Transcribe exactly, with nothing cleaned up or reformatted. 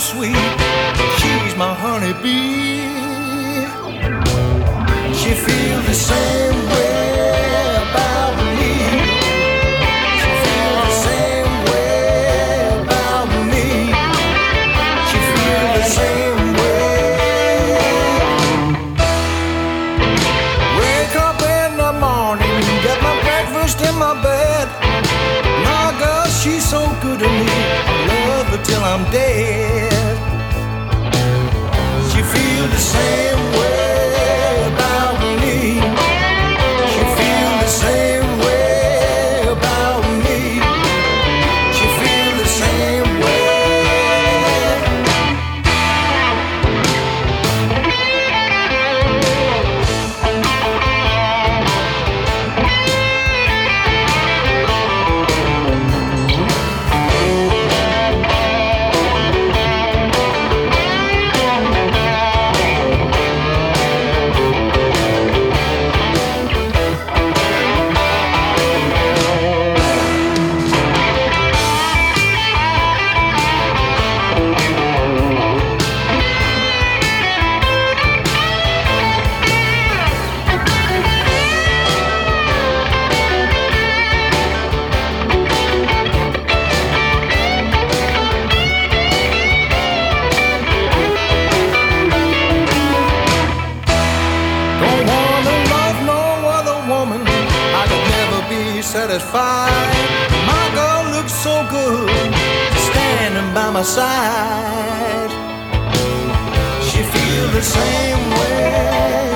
sweet. She's my honeybee. She feels the same way about me. She feels the same way about me. She feels the same way. Wake up in the morning, get my breakfast in my bed. My girl, she's so good to me. I love her till I'm dead. She feels the same way about me. She feels the same way about me. She feels the same way. Satisfied. My girl looks so good, standing by my side. She feels the same way